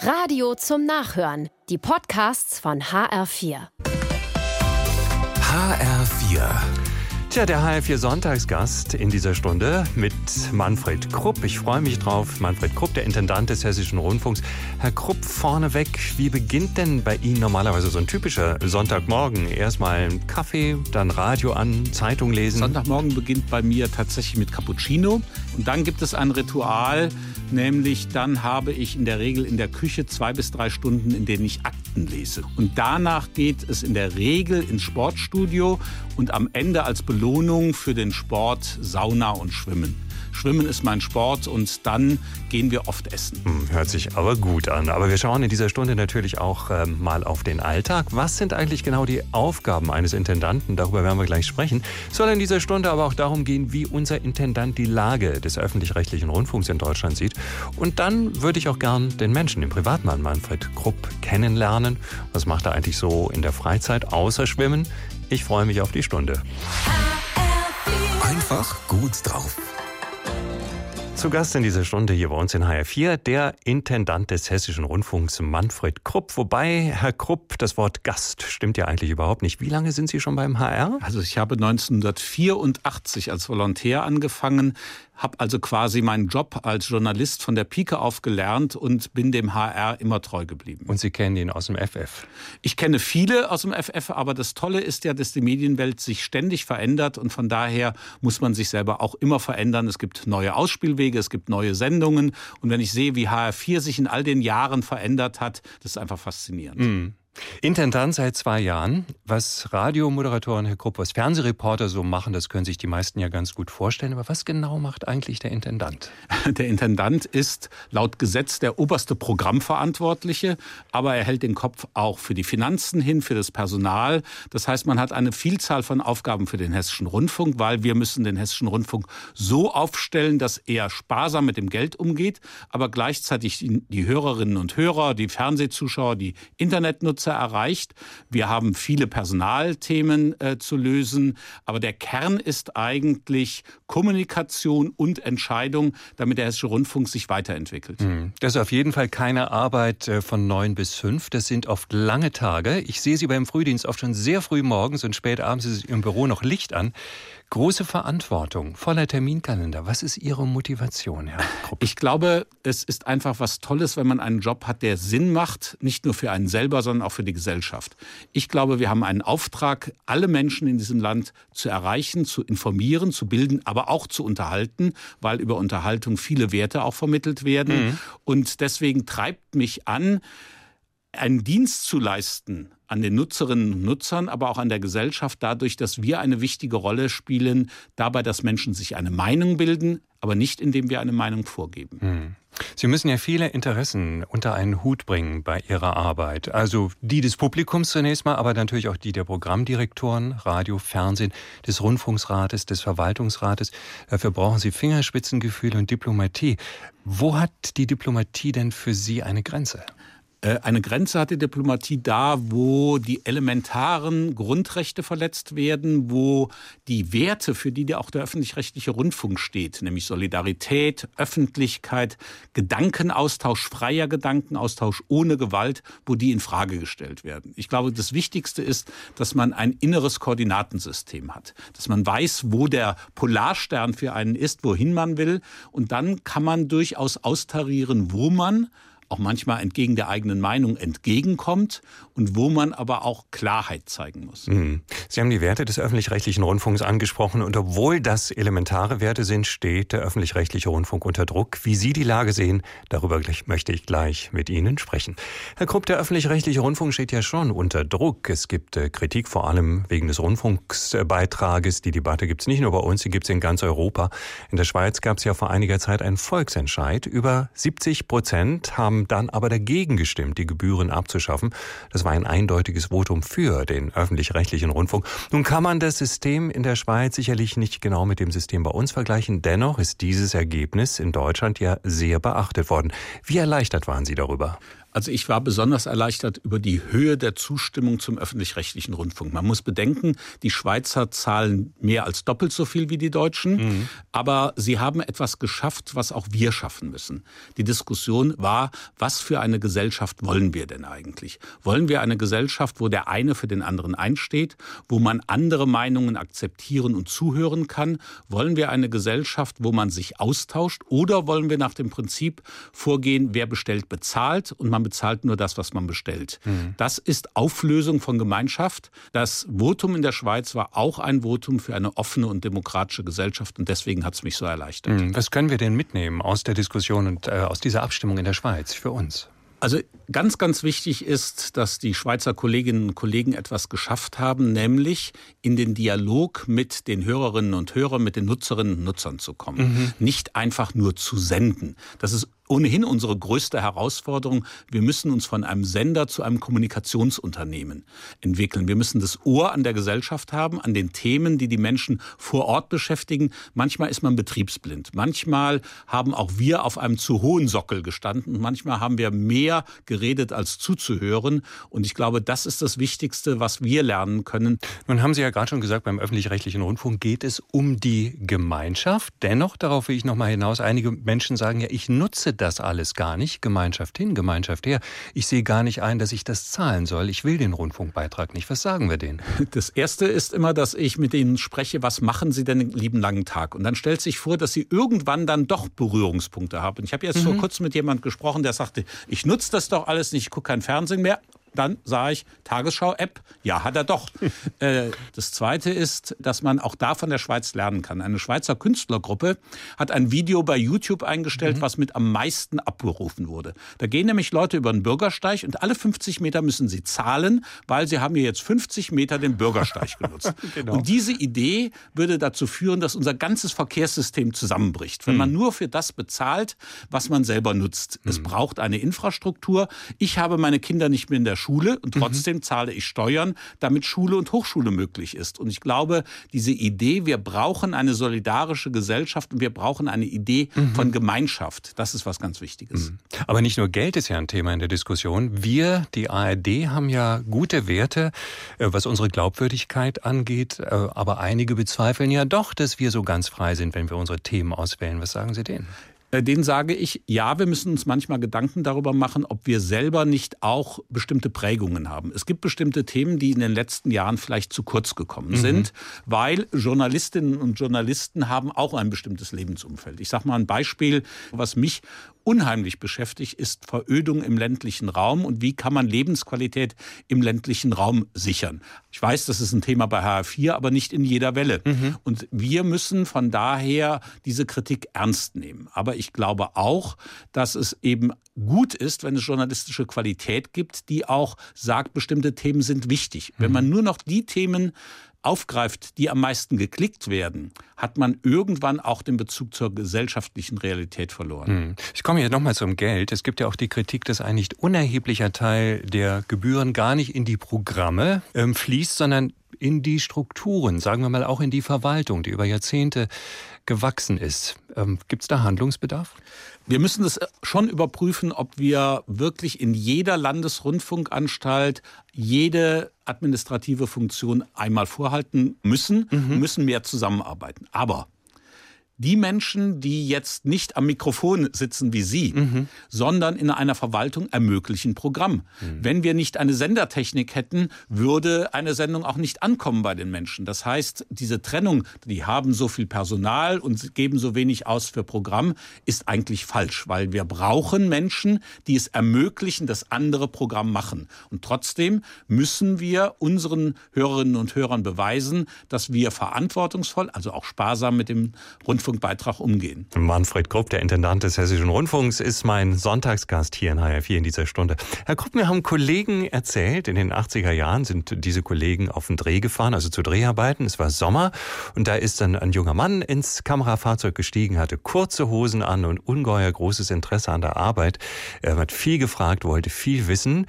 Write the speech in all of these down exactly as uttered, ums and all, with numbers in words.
Radio zum Nachhören. Die Podcasts von H R vier. H R vier. Tja, der H R vier Sonntagsgast in dieser Stunde mit Manfred Krupp. Ich freue mich drauf. Manfred Krupp, der Intendant des Hessischen Rundfunks. Herr Krupp, vorneweg, wie beginnt denn bei Ihnen normalerweise so ein typischer Sonntagmorgen? Erstmal einen Kaffee, dann Radio an, Zeitung lesen. Sonntagmorgen beginnt bei mir tatsächlich mit Cappuccino. Und dann gibt es ein Ritual, nämlich dann habe ich in der Regel in der Küche zwei bis drei Stunden, in denen ich Akten lese. Und danach geht es in der Regel ins Sportstudio und am Ende als Belohnung für den Sport Sauna und Schwimmen. Schwimmen ist mein Sport und dann gehen wir oft essen. Hört sich aber gut an. Aber wir schauen in dieser Stunde natürlich auch ähm, mal auf den Alltag. Was sind eigentlich genau die Aufgaben eines Intendanten? Darüber werden wir gleich sprechen. Es soll in dieser Stunde aber auch darum gehen, wie unser Intendant die Lage des öffentlich-rechtlichen Rundfunks in Deutschland sieht. Und dann würde ich auch gern den Menschen, den Privatmann Manfred Krupp, kennenlernen. Was macht er eigentlich so in der Freizeit außer Schwimmen? Ich freue mich auf die Stunde. Einfach gut drauf. Zu Gast in dieser Stunde hier bei uns in H R vier, der Intendant des Hessischen Rundfunks, Manfred Krupp. Wobei, Herr Krupp, das Wort Gast stimmt ja eigentlich überhaupt nicht. Wie lange sind Sie schon beim H R? Also ich habe neunzehnhundertvierundachtzig als Volontär angefangen, habe also quasi meinen Job als Journalist von der Pike auf gelernt und bin dem H R immer treu geblieben. Und Sie kennen ihn aus dem F F? Ich kenne viele aus dem F F, aber das Tolle ist ja, dass die Medienwelt sich ständig verändert und von daher muss man sich selber auch immer verändern. Es gibt neue Ausspielwege, es gibt neue Sendungen und wenn ich sehe, wie H R vier sich in all den Jahren verändert hat, das ist einfach faszinierend. Mhm. Intendant seit zwei Jahren. Was Radiomoderatoren, Herr Krupp, was Fernsehreporter so machen, das können sich die meisten ja ganz gut vorstellen. Aber was genau macht eigentlich der Intendant? Der Intendant ist laut Gesetz der oberste Programmverantwortliche, aber er hält den Kopf auch für die Finanzen hin, für das Personal. Das heißt, man hat eine Vielzahl von Aufgaben für den Hessischen Rundfunk, weil wir müssen den Hessischen Rundfunk so aufstellen, dass er sparsam mit dem Geld umgeht, aber gleichzeitig die Hörerinnen und Hörer, die Fernsehzuschauer, die Internetnutzer erreicht. Wir haben viele Personalthemen äh, zu lösen, aber der Kern ist eigentlich Kommunikation und Entscheidung, damit der Hessische Rundfunk sich weiterentwickelt. Das ist auf jeden Fall keine Arbeit von neun bis fünf. Das sind oft lange Tage. Ich sehe Sie beim Frühdienst oft schon sehr früh morgens und spät abends ist im Büro noch Licht an. Große Verantwortung, voller Terminkalender. Was ist Ihre Motivation, Herr Krupp? Ich glaube, es ist einfach was Tolles, wenn man einen Job hat, der Sinn macht, nicht nur für einen selber, sondern auch für die Gesellschaft. Ich glaube, wir haben einen Auftrag, alle Menschen in diesem Land zu erreichen, zu informieren, zu bilden, aber auch zu unterhalten, weil über Unterhaltung viele Werte auch vermittelt werden. Mhm. Und deswegen treibt mich an, einen Dienst zu leisten an den Nutzerinnen und Nutzern, aber auch an der Gesellschaft, dadurch, dass wir eine wichtige Rolle spielen, dabei, dass Menschen sich eine Meinung bilden, aber nicht, indem wir eine Meinung vorgeben. Hm. Sie müssen ja viele Interessen unter einen Hut bringen bei Ihrer Arbeit. Also die des Publikums zunächst mal, aber natürlich auch die der Programmdirektoren, Radio, Fernsehen, des Rundfunksrates, des Verwaltungsrates. Dafür brauchen Sie Fingerspitzengefühl und Diplomatie. Wo hat die Diplomatie denn für Sie eine Grenze? Eine Grenze hat die Diplomatie da, wo die elementaren Grundrechte verletzt werden, wo die Werte, für die auch der öffentlich-rechtliche Rundfunk steht, nämlich Solidarität, Öffentlichkeit, Gedankenaustausch, freier Gedankenaustausch ohne Gewalt, wo die in Frage gestellt werden. Ich glaube, das Wichtigste ist, dass man ein inneres Koordinatensystem hat, dass man weiß, wo der Polarstern für einen ist, wohin man will und dann kann man durchaus austarieren, wo man auch manchmal entgegen der eigenen Meinung entgegenkommt und wo man aber auch Klarheit zeigen muss. Mhm. Sie haben die Werte des öffentlich-rechtlichen Rundfunks angesprochen und obwohl das elementare Werte sind, steht der öffentlich-rechtliche Rundfunk unter Druck. Wie Sie die Lage sehen, darüber möchte ich gleich mit Ihnen sprechen. Herr Krupp, der öffentlich-rechtliche Rundfunk steht ja schon unter Druck. Es gibt äh, Kritik vor allem wegen des Rundfunksbeitrages. Die Debatte gibt es nicht nur bei uns, die gibt es in ganz Europa. In der Schweiz gab es ja vor einiger Zeit einen Volksentscheid. Über siebzig Prozent haben dann aber dagegen gestimmt, die Gebühren abzuschaffen. Das war ein eindeutiges Votum für den öffentlich-rechtlichen Rundfunk. Nun kann man das System in der Schweiz sicherlich nicht genau mit dem System bei uns vergleichen. Dennoch ist dieses Ergebnis in Deutschland ja sehr beachtet worden. Wie erleichtert waren Sie darüber? Also ich war besonders erleichtert über die Höhe der Zustimmung zum öffentlich-rechtlichen Rundfunk. Man muss bedenken, die Schweizer zahlen mehr als doppelt so viel wie die Deutschen, mhm. aber sie haben etwas geschafft, was auch wir schaffen müssen. Die Diskussion war, was für eine Gesellschaft wollen wir denn eigentlich? Wollen wir eine Gesellschaft, wo der eine für den anderen einsteht, wo man andere Meinungen akzeptieren und zuhören kann? Wollen wir eine Gesellschaft, wo man sich austauscht? Oder wollen wir nach dem Prinzip vorgehen, wer bestellt, bezahlt und man bezahlt nur das, was man bestellt. Mhm. Das ist Auflösung von Gemeinschaft. Das Votum in der Schweiz war auch ein Votum für eine offene und demokratische Gesellschaft und deswegen hat es mich so erleichtert. Mhm. Was können wir denn mitnehmen aus der Diskussion und äh, aus dieser Abstimmung in der Schweiz für uns? Also ganz, ganz wichtig ist, dass die Schweizer Kolleginnen und Kollegen etwas geschafft haben, nämlich in den Dialog mit den Hörerinnen und Hörern, mit den Nutzerinnen und Nutzern zu kommen. Mhm. Nicht einfach nur zu senden. Das ist ohnehin unsere größte Herausforderung. Wir müssen uns von einem Sender zu einem Kommunikationsunternehmen entwickeln. Wir müssen das Ohr an der Gesellschaft haben, an den Themen, die die Menschen vor Ort beschäftigen. Manchmal ist man betriebsblind. Manchmal haben auch wir auf einem zu hohen Sockel gestanden. Und manchmal haben wir mehr geredet, als zuzuhören. Und ich glaube, das ist das Wichtigste, was wir lernen können. Nun haben Sie ja gerade schon gesagt, beim öffentlich-rechtlichen Rundfunk geht es um die Gemeinschaft. Dennoch, darauf will ich noch mal hinaus, einige Menschen sagen ja, ich nutze das alles gar nicht. Gemeinschaft hin, Gemeinschaft her. Ich sehe gar nicht ein, dass ich das zahlen soll. Ich will den Rundfunkbeitrag nicht. Was sagen wir denen? Das Erste ist immer, dass ich mit denen spreche, was machen Sie denn den lieben langen Tag? Und dann stellt sich vor, dass sie irgendwann dann doch Berührungspunkte haben. Und ich habe jetzt mhm. vor kurzem mit jemandem gesprochen, der sagte, ich nutze das doch alles nicht, ich gucke kein Fernsehen mehr. Dann sah ich, Tagesschau-App, ja, hat er doch. äh, das Zweite ist, dass man auch da von der Schweiz lernen kann. Eine Schweizer Künstlergruppe hat ein Video bei YouTube eingestellt, mhm. was mit am meisten abgerufen wurde. Da gehen nämlich Leute über den Bürgersteig und alle fünfzig Meter müssen sie zahlen, weil sie haben hier jetzt fünfzig Meter den Bürgersteig genutzt. Genau. Und diese Idee würde dazu führen, dass unser ganzes Verkehrssystem zusammenbricht. Wenn mhm. man nur für das bezahlt, was man selber nutzt. Mhm. Es braucht eine Infrastruktur. Ich habe meine Kinder nicht mehr in der Schule und trotzdem mhm. zahle ich Steuern, damit Schule und Hochschule möglich ist. Und ich glaube, diese Idee, wir brauchen eine solidarische Gesellschaft und wir brauchen eine Idee mhm. von Gemeinschaft. Das ist was ganz Wichtiges. Mhm. Aber nicht nur Geld ist ja ein Thema in der Diskussion. Wir, die A R D, haben ja gute Werte, was unsere Glaubwürdigkeit angeht. Aber einige bezweifeln ja doch, dass wir so ganz frei sind, wenn wir unsere Themen auswählen. Was sagen Sie denen? Den sage ich, ja, wir müssen uns manchmal Gedanken darüber machen, ob wir selber nicht auch bestimmte Prägungen haben. Es gibt bestimmte Themen, die in den letzten Jahren vielleicht zu kurz gekommen mhm. sind, weil Journalistinnen und Journalisten haben auch ein bestimmtes Lebensumfeld. Ich sage mal ein Beispiel, was mich unheimlich beschäftigt, ist Verödung im ländlichen Raum und wie kann man Lebensqualität im ländlichen Raum sichern. Ich weiß, das ist ein Thema bei H R vier, aber nicht in jeder Welle. Mhm. Und wir müssen von daher diese Kritik ernst nehmen. Aber ich glaube auch, dass es eben gut ist, wenn es journalistische Qualität gibt, die auch sagt, bestimmte Themen sind wichtig. Mhm. Wenn man nur noch die Themen aufgreift, die am meisten geklickt werden, hat man irgendwann auch den Bezug zur gesellschaftlichen Realität verloren. Ich komme hier nochmal zum Geld. Es gibt ja auch die Kritik, dass ein nicht unerheblicher Teil der Gebühren gar nicht in die Programme ähm, fließt, sondern in die Strukturen, sagen wir mal auch in die Verwaltung, die über Jahrzehnte gewachsen ist. Ähm, gibt es da Handlungsbedarf? Wir müssen das schon überprüfen, ob wir wirklich in jeder Landesrundfunkanstalt jede administrative Funktion einmal vorhalten müssen, mhm. müssen mehr zusammenarbeiten. Aber die Menschen, die jetzt nicht am Mikrofon sitzen wie Sie, mhm. sondern in einer Verwaltung ermöglichen Programm. Mhm. Wenn wir nicht eine Sendertechnik hätten, würde eine Sendung auch nicht ankommen bei den Menschen. Das heißt, diese Trennung, die haben so viel Personal und geben so wenig aus für Programm, ist eigentlich falsch, weil wir brauchen Menschen, die es ermöglichen, dass andere Programm machen. Und trotzdem müssen wir unseren Hörerinnen und Hörern beweisen, dass wir verantwortungsvoll, also auch sparsam mit dem Rundfunk Beitrag umgehen. Manfred Krupp, der Intendant des Hessischen Rundfunks, ist mein Sonntagsgast hier in H R vier in dieser Stunde. Herr Krupp, mir haben Kollegen erzählt, in den achtziger Jahren sind diese Kollegen auf den Dreh gefahren, also zu Dreharbeiten. Es war Sommer und da ist dann ein junger Mann ins Kamerafahrzeug gestiegen, hatte kurze Hosen an und ungeheuer großes Interesse an der Arbeit. Er hat viel gefragt, wollte viel wissen.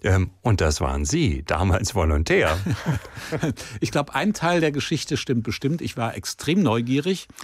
Und das waren Sie, damals Volontär. Ich glaube, ein Teil der Geschichte stimmt bestimmt. Ich war extrem neugierig. Ein Teil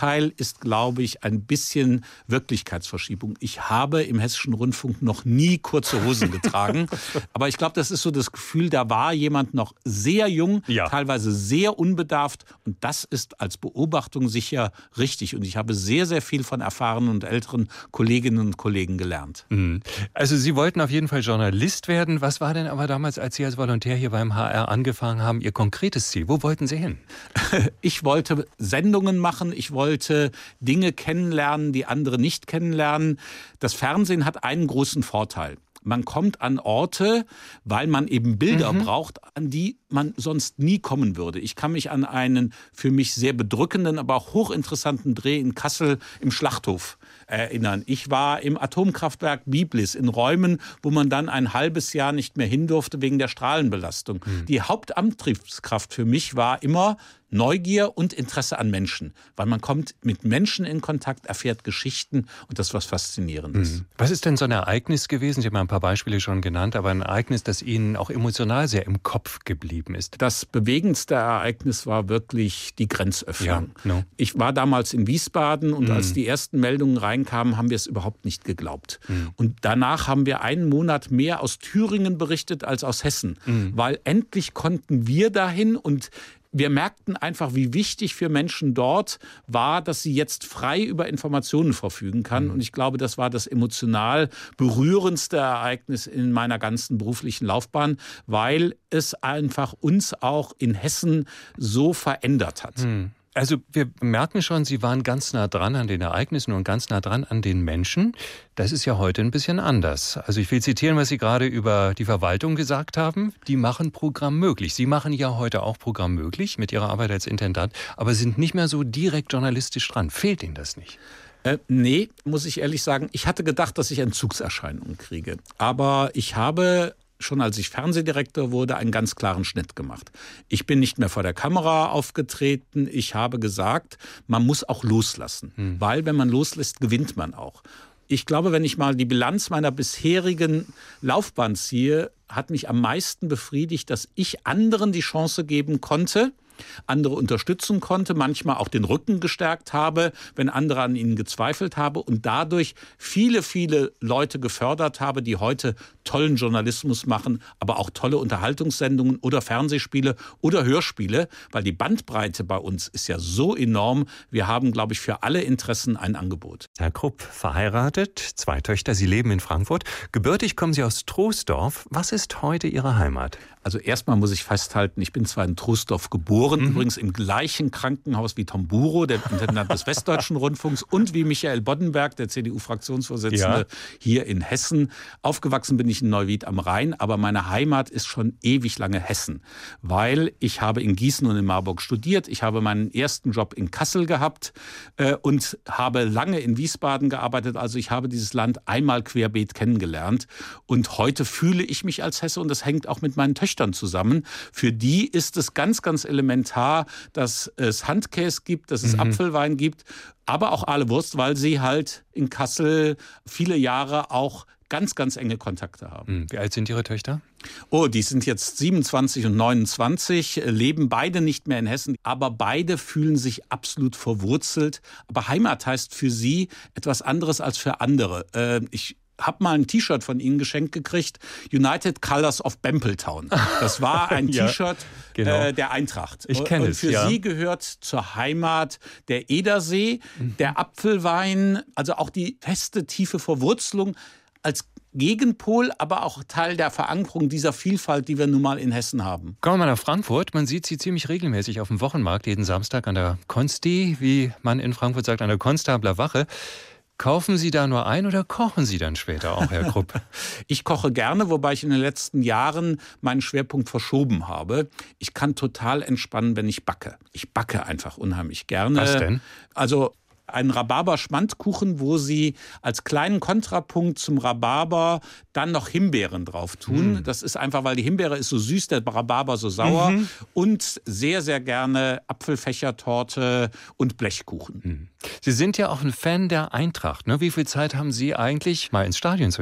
Teil ist, glaube ich, ein bisschen Wirklichkeitsverschiebung. Ich habe im Hessischen Rundfunk noch nie kurze Hosen getragen. Aber ich glaube, das ist so das Gefühl, da war jemand noch sehr jung, ja. teilweise sehr unbedarft. Und das ist als Beobachtung sicher richtig. Und ich habe sehr, sehr viel von erfahrenen und älteren Kolleginnen und Kollegen gelernt. Also Sie wollten auf jeden Fall Journalist werden. Was war denn aber damals, als Sie als Volontär hier beim H R angefangen haben, Ihr konkretes Ziel? Wo wollten Sie hin? Ich wollte Sendungen machen. Ich wollte Dinge kennenlernen, die andere nicht kennenlernen. Das Fernsehen hat einen großen Vorteil. Man kommt an Orte, weil man eben Bilder mhm. braucht, an die man sonst nie kommen würde. Ich kann mich an einen für mich sehr bedrückenden, aber auch hochinteressanten Dreh in Kassel im Schlachthof erinnern. Ich war im Atomkraftwerk Biblis in Räumen, wo man dann ein halbes Jahr nicht mehr hin durfte wegen der Strahlenbelastung. Mhm. Die Hauptantriebskraft für mich war immer Neugier und Interesse an Menschen, weil man kommt mit Menschen in Kontakt, erfährt Geschichten und das ist was Faszinierendes. Mhm. Was ist denn so ein Ereignis gewesen? Sie haben ein paar Beispiele schon genannt, aber ein Ereignis, das Ihnen auch emotional sehr im Kopf geblieben ist. Das bewegendste Ereignis war wirklich die Grenzöffnung. Ja, no. Ich war damals in Wiesbaden und mhm. als die ersten Meldungen reinkamen, haben wir es überhaupt nicht geglaubt. Mhm. Und danach haben wir einen Monat mehr aus Thüringen berichtet als aus Hessen, mhm. weil endlich konnten wir dahin und wir merkten einfach, wie wichtig für Menschen dort war, dass sie jetzt frei über Informationen verfügen kann. Und ich glaube, das war das emotional berührendste Ereignis in meiner ganzen beruflichen Laufbahn, weil es einfach uns auch in Hessen so verändert hat. Hm. Also wir merken schon, Sie waren ganz nah dran an den Ereignissen und ganz nah dran an den Menschen. Das ist ja heute ein bisschen anders. Also ich will zitieren, was Sie gerade über die Verwaltung gesagt haben. Die machen Programm möglich. Sie machen ja heute auch Programm möglich mit Ihrer Arbeit als Intendant, aber sind nicht mehr so direkt journalistisch dran. Fehlt Ihnen das nicht? Äh, nee, muss ich ehrlich sagen. Ich hatte gedacht, dass ich Entzugserscheinungen kriege. Aber ich habe schon als ich Fernsehdirektor wurde, einen ganz klaren Schnitt gemacht. Ich bin nicht mehr vor der Kamera aufgetreten. Ich habe gesagt, man muss auch loslassen. Hm. Weil wenn man loslässt, gewinnt man auch. Ich glaube, wenn ich mal die Bilanz meiner bisherigen Laufbahn ziehe, hat mich am meisten befriedigt, dass ich anderen die Chance geben konnte, andere unterstützen konnte, manchmal auch den Rücken gestärkt habe, wenn andere an ihnen gezweifelt habe und dadurch viele, viele Leute gefördert habe, die heute tollen Journalismus machen, aber auch tolle Unterhaltungssendungen oder Fernsehspiele oder Hörspiele, weil die Bandbreite bei uns ist ja so enorm. Wir haben, glaube ich, für alle Interessen ein Angebot. Herr Krupp, verheiratet, zwei Töchter, Sie leben in Frankfurt. Gebürtig kommen Sie aus Troisdorf. Was ist heute Ihre Heimat? Also erstmal muss ich festhalten, ich bin zwar in Troisdorf geboren, mhm. übrigens im gleichen Krankenhaus wie Tom Buro, der Intendant des Westdeutschen Rundfunks, und wie Michael Boddenberg, der C D U-Fraktionsvorsitzende ja. hier in Hessen. Aufgewachsen bin ich in Neuwied am Rhein, aber meine Heimat ist schon ewig lange Hessen, weil ich habe in Gießen und in Marburg studiert, ich habe meinen ersten Job in Kassel gehabt äh, und habe lange in Wiesbaden gearbeitet, also ich habe dieses Land einmal querbeet kennengelernt und heute fühle ich mich als Hesse und das hängt auch mit meinen Töchtern zusammen. Für die ist es ganz, ganz elementar, dass es Handkäse gibt, dass es mhm. Apfelwein gibt, aber auch Ahle Wurst, weil sie halt in Kassel viele Jahre auch ganz, ganz enge Kontakte haben. Wie alt sind Ihre Töchter? Oh, die sind jetzt siebenundzwanzig und neunundzwanzig, leben beide nicht mehr in Hessen, aber beide fühlen sich absolut verwurzelt. Aber Heimat heißt für sie etwas anderes als für andere. Äh, ich habe mal ein T-Shirt von Ihnen geschenkt gekriegt, United Colors of Bempeltown. Das war ein ja, T-Shirt genau. äh, der Eintracht. Ich kenne es, Und für ja. Sie gehört zur Heimat der Edersee, mhm. der Apfelwein, also auch die feste, tiefe Verwurzelung als Gegenpol, aber auch Teil der Verankerung dieser Vielfalt, die wir nun mal in Hessen haben. Kommen wir mal nach Frankfurt. Man sieht Sie ziemlich regelmäßig auf dem Wochenmarkt, jeden Samstag an der Konsti, wie man in Frankfurt sagt, an der Konstabler Wache. Kaufen Sie da nur ein oder kochen Sie dann später auch, Herr Krupp? Ich koche gerne, wobei ich in den letzten Jahren meinen Schwerpunkt verschoben habe. Ich kann total entspannen, wenn ich backe. Ich backe einfach unheimlich gerne. Was denn? Also einen Rhabarber-Schmandkuchen, wo Sie als kleinen Kontrapunkt zum Rhabarber dann noch Himbeeren drauf tun. Mm. Das ist einfach, weil die Himbeere ist so süß, der Rhabarber so sauer. Mhm. Und sehr, sehr gerne Apfelfächertorte und Blechkuchen. Mm. Sie sind ja auch ein Fan der Eintracht, ne? Wie viel Zeit haben Sie eigentlich, mal ins Stadion zu gehen?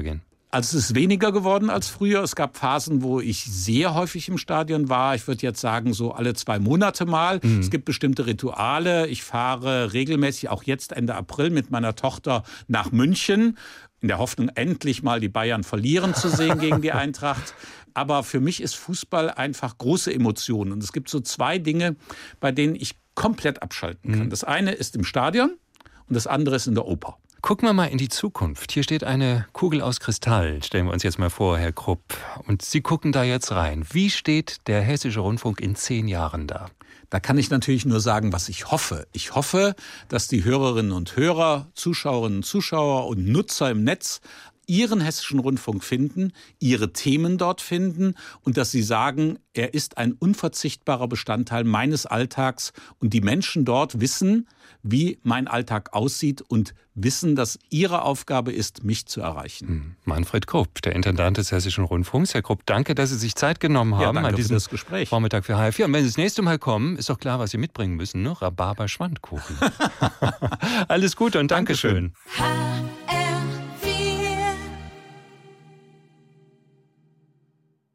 Also es ist weniger geworden als früher. Es gab Phasen, wo ich sehr häufig im Stadion war. Ich würde jetzt sagen, so alle zwei Monate mal. Mhm. Es gibt bestimmte Rituale. Ich fahre regelmäßig, auch jetzt Ende April, mit meiner Tochter nach München, in der Hoffnung, endlich mal die Bayern verlieren zu sehen gegen die Eintracht. Aber für mich ist Fußball einfach große Emotionen. Und es gibt so zwei Dinge, bei denen ich komplett abschalten kann. Mhm. Das eine ist im Stadion und das andere ist in der Oper. Gucken wir mal in die Zukunft. Hier steht eine Kugel aus Kristall, stellen wir uns jetzt mal vor, Herr Krupp. Und Sie gucken da jetzt rein. Wie steht der Hessische Rundfunk in zehn Jahren da? Da kann ich natürlich nur sagen, was ich hoffe. Ich hoffe, dass die Hörerinnen und Hörer, Zuschauerinnen und Zuschauer und Nutzer im Netz ihren Hessischen Rundfunk finden, ihre Themen dort finden und dass sie sagen, er ist ein unverzichtbarer Bestandteil meines Alltags und die Menschen dort wissen, wie mein Alltag aussieht und wissen, dass ihre Aufgabe ist, mich zu erreichen. Manfred Krupp, der Intendant des Hessischen Rundfunks. Herr Krupp, danke, dass Sie sich Zeit genommen haben ja, danke an diesem für das Gespräch. Vormittag für H R vier. Und wenn Sie das nächste Mal kommen, ist doch klar, was Sie mitbringen müssen, ne? Rhabarber-Schwandkuchen. Alles Gute und Dankeschön. Dankeschön.